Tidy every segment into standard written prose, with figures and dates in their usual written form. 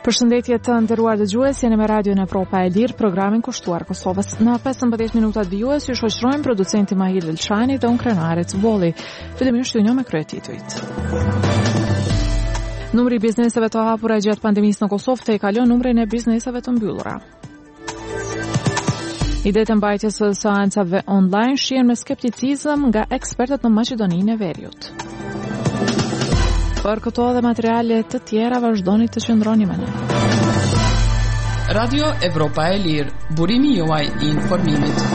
Përshëndetje të nderuar dëgjues, jeni me Radion Evropa e Lirë, programin kushtuar Kosovës. Në 15 minutat vijues ju shoqërojmë producenti Mahil Elshani dhe unë Krenare Cuboli. Fillimisht ju njoh me kryetitujt. Numri i bizneseve të hapura gjatë pandemisë në Kosovë te kalon numrin e bizneseve të mbyllura. Idetë e mbajtjes së seancave online shihen me skepticizëm nga ekspertët në Maqedoninë e Veriut. Për këto dhe materiale të tjera vazhdoni të qëndroni me ne. Radio Evropa e Lirë, burimi juaj i informimit.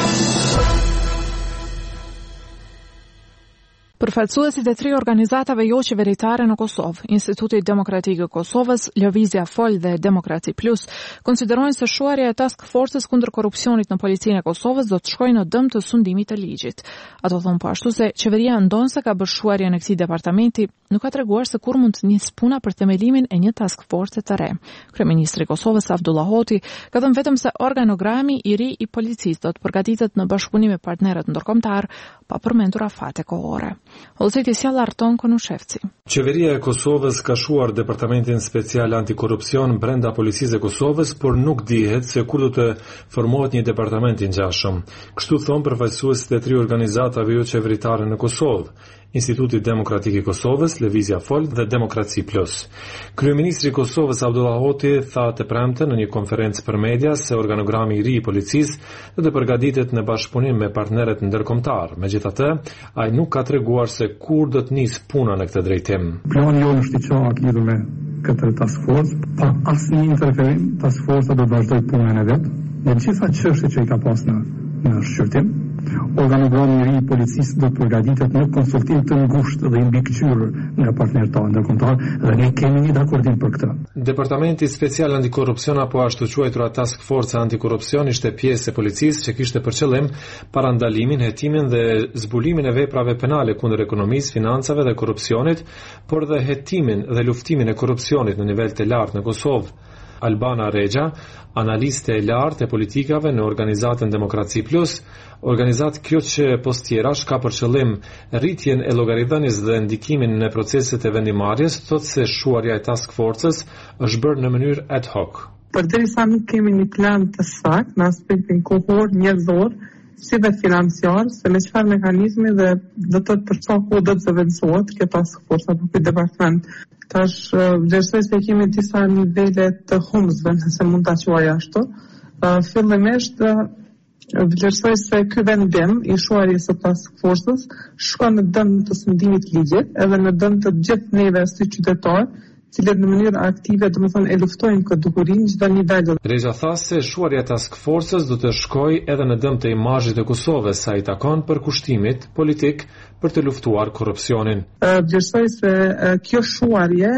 Përfaqësuesit e 3 organizatave jo qeveritare në Kosovë, Instituti Demokratik i Kosovës, Lëvizja Fol dhe Demokraci Plus, konsiderojnë se shuarja e Task Force-s kundër korrupsionit në policinë e Kosovës do të shkojë në dëm të sundimit të ligjit. Ato thonë po ashtu se qeveria ndonse ka bërë shuarjen e këtij departamenti, nuk ka treguar se kur mund të nisë puna për themelimin e një task force të re. Kryeministri i Kosovës Abdullah Hoti ka thënë vetëm se organogrami i ri i policisë do të përgatitet në bashkëpunim me partnerët ndërkombëtar, pa përmendur afate kohore. Olseti Sjallarton Konushevci. Qeveria e Kosovës ka shuar Departamentin Special Antikorrupsion brenda Policisë e Kosovës, por nuk dihet se kur do të formohet një departament i ngjashëm. Kështu thon përfaqësuesit e 3 organizatave jo qeveritare në Kosovë, Instituti Demokratik i Kosovës, Lëvizja Fol dhe Demokraci Plus. Kryeministri i Kosovës Abdullah Hoti tha të premten në një konferencë për media se organogrami i ri i policisë do të përgatitet në bashkëpunim me partnerët ndërkombëtar. Megjithatë, ai nuk ka treguar se kur do të nisë puna në këtë drejtim. Plani jonë është i qartë lidhur me këtë task force, pa asnjë interferim, task force do të vazhdojë punën e vet. Në gjitha çështjet që i ka pas në shqyrtim, organogrami i ri i policisë do të përgatitet në konsultim të ngushtë dhe i mbikëqyrur nga partnerët tanë ndërkombëtar dhe ne kemi një dakordim për këtë. Departamenti Special Antikorrupsion apo ashtu quajtura Task Force Antikorrupsion ishte pjesë e policisë që kishte për qëllim parandalimin, hetimin dhe zbulimin e veprave penale kundër ekonomisë, financave dhe korrupsionit, por dhe hetimin dhe luftimin e korrupsionit në nivel të lartë në Kosovë. Albana Regja, analiste e lartë e politikave në organizatën Demokraci Plus, organizatë kjo që postjerash ka për qëllim rritjen e llogaridhënies dhe ndikimin në proceset e vendimarrjes, thotë se shuarja e task forces është bërë në mënyrë ad hoc. Përderisa nuk kemi një plan të saktë në aspektin kohor, njerëzor, si dhe financiar, se me çfarë mekanizmi dhe do të për çfarë kohë do të zëvendësohet kjo task force apo ky departament. Tash vlerësoj se kemi disa nivele të humzve, nëse mund ta quaj ashtu. Fillimisht vlerësoj se ky vendim i shuarjes së task forces shkon në dëm të sundimit të ligjit, edhe në dëm të gjithë neve si qytetarë, cilët në mënyrë aktive, domethënë e luftojnë këtë dukurinë çdo nivel. Regja tha se shuarja e task forces do të shkojë edhe në dëm të imazhit të Kosovës, sa i takon përkushtimit politik për të luftuar korrupsionin. Vlerësoj se kjo shuarje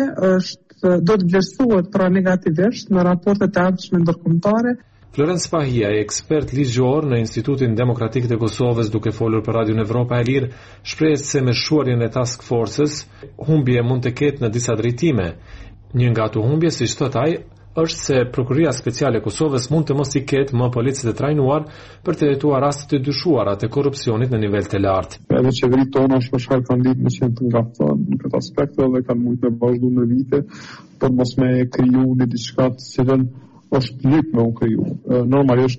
do të vlerësohet pra negativisht në raportet e ardhshme ndërkombëtare. Florenc Pahia, ekspert ligjor në Institutin Demokratik të Kosovës, duke folur për Radion Evropa e Lirë, shpreh se me shuarjen e task forces humbje mund të ketë në disa drejtime. Një nga ato humbje, siç thot ai, është se Prokuria Speciale e Kosovës mund të mos i ketë më policë të trajnuar për të hetuar raste të dyshuara të korrupsionit në nivel të lartë. Edhe qeveritë tona shpesh kanë ditë me qenë të ngacën në këtë aspekt dhe kanë mujtë me vazhdu në vite për mos me kriju një diçka të cilën është lyp me u kriju. Normalisht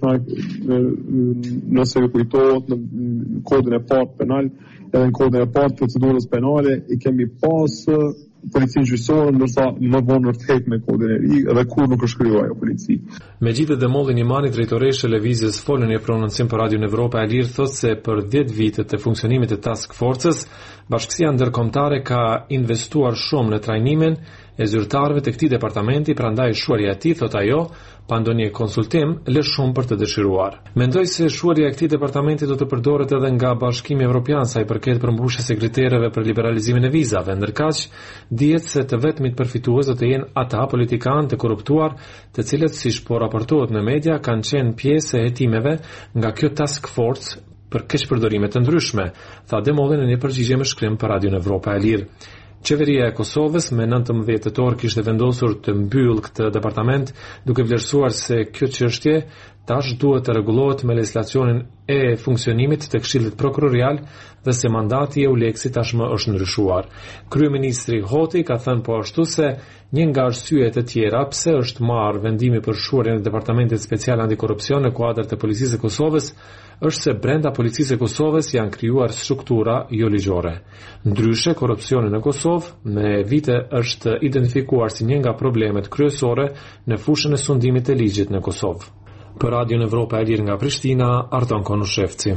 nëse ju kujtohet në kodin e parë penal, edhe në kodin e parë procedurës penale, i kemi pas policinë gjyqësore, ndërsa më vonë vërtet me kodin e ri, edhe kur nuk është krijuar ajo polici. Megjithëse Demolli Nimani, drejtoreshe Lëvizjes Fol, në një prononcim për Radion Evropa e Lirë, thotë se për 10 vite të funksionimit të task forces, bashkësia ndërkombëtare ka investuar shumë në trajnimin e zyrtarëve të këtij departamenti, prandaj shuarja e tij, thot ajo, pa ndonjë konsultim, lë shumë për të dëshiruar. Mendoj se shuarja e këtij departamenti do të përdoret edhe nga Bashkimi Evropian sa i përket përmbushjes së kritereve për liberalizimin e vizave. Ndërkaq, dihet se të vetmit përfitues do të jenë ata politikanë të korruptuar, të cilët, siç po raportohet në media, kanë qenë pjesë e hetimeve nga kjo task force për keqpërdorime të ndryshme, tha Demolli në një përgjigje me shkrim për Radion Evropa e Lirë. Qeveria e Kosovës me 19 tetor kishte vendosur të mbyllë këtë departament, duke vlerësuar se kjo çështje tash duhet të rregullohet me legjislacionin e funksionimit të Këshillit Prokurorial dhe se mandati i Euleksit tashmë është ndryshuar. Kryeministri Hoti ka thënë po ashtu se një nga arsyet e tjera pse është marrë vendimi për shuarjen e Departamentit Special Antikorrupsion në kuadër të Policisë së Kosovës është se brenda Policisë së Kosovës janë krijuar struktura jo ligjore. Ndryshe, korrupsioni në Kosovë me vite është identifikuar si një nga problemet kryesore në fushën e sundimit të ligjit në Kosovë. Për Radio Evropa e Lirë nga Prishtina, Arton Konushevci.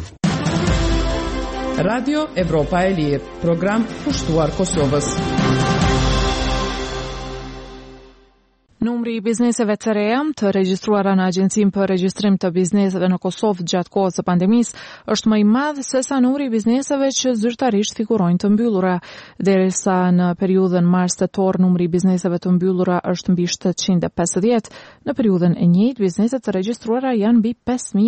Radio Evropa e Lirë, program pushtuar Kosovës. Numri i bizneseve të reja të regjistruara në Agjencinë për Regjistrim të Bizneseve në Kosovë gjatë kohës së pandemisë është më i madh se sa numri i bizneseve që zyrtarisht figurojnë të mbyllura, derisa në periudhën mars-tetor numri i bizneseve të mbyllura është mbi 750, në periudhën e njëjtë bizneset të regjistruara janë mbi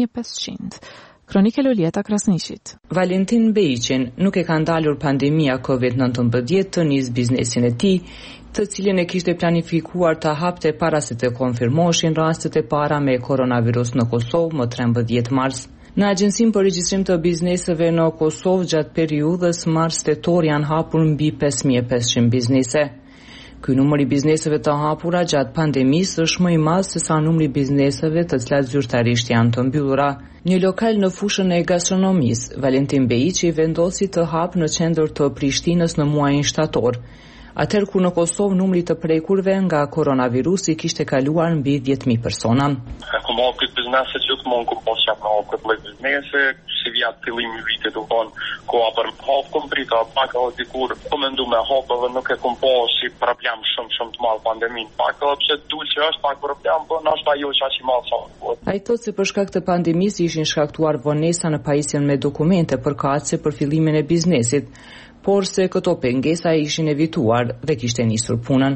5500. Kronike Lolieta Krasnishit. Valentin Bejiqin nuk e ka ndalur pandemia COVID-19 të nis biznesin e tij, të cilin e kishte planifikuar të hapte para se të konfirmoheshin rastet e para me koronavirus në Kosovë më 13 mars. Në Agjencinë për Regjistrim të Bizneseve në Kosovë gjatë periudhës mars-tetor janë hapur mbi 5500 biznese. Ky numër i bizneseve të hapura gjatë pandemisë është më i madh se sa numri i bizneseve të cilat zyrtarisht janë të mbyllura. Një lokal në fushën e gastronomisë, Valentin Bejiqi vendosi të hapë në qendër të Prishtinës në muajin shtator. Atëherë kur në Kosovë numri të prekurve nga koronavirusi kishte kaluar mbi 10.000 persona. Kom hapë këtë biznese që të mund kom pas qap në hapë këtë lloj biznese, si vjatë fillimi i vitit u konë koha për hapë kom prita pak edhe dikur po mendu me hapë edhe nuk e kom pas si problem shumë të madh pandemin. Pak edhe pse dul që është pak problem, po ndoshta jo çaq i madh sa. Ai thotë se për shkak të pandemisë ishin shkaktuar vonesa në pajisjen me dokumente përkatëse për fillimin e biznesit, por se këto pengesa ishin evituar dhe kishte nisur punën.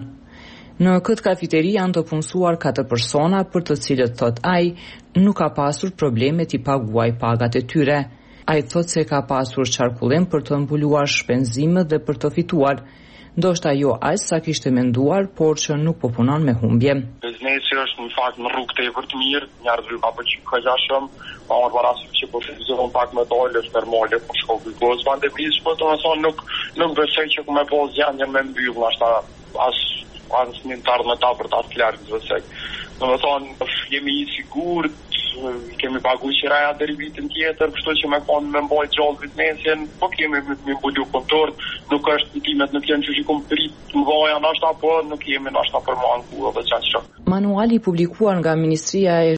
Në këtë kafiteri janë të punësuar 4 persona për të cilët, thot ai, nuk ka pasur probleme t'i paguaj pagat e tyre. Ai thot se ka pasur qarkullim për të mbuluar shpenzimet dhe për të fituar, ndoshta jo aq sa kishte menduar, por që nuk po punon me humbje. Biznesi është në fakt në rrugë tepër të mirë, njerëzit apo çka shumë, pa marrë parasysh që po shfrytëzohen pak më dalë është normale, po shkollë gozë pandemisë, po domethënë nuk besoj që ku më pas janë me mbyll, as një tardh më tapër të atë larg besoj. Domethënë jemi i sigurt, kemi paguar qiraja deri vitin tjetër, kështu që më kanë me mbaj gjallë biznesin, po kemi me mbulu kontor, nuk është timet nuk janë çuçi komplet mbaja ndoshta, po nuk jemi ndoshta për manku edhe çfarë. Manuali publikuar nga Ministria e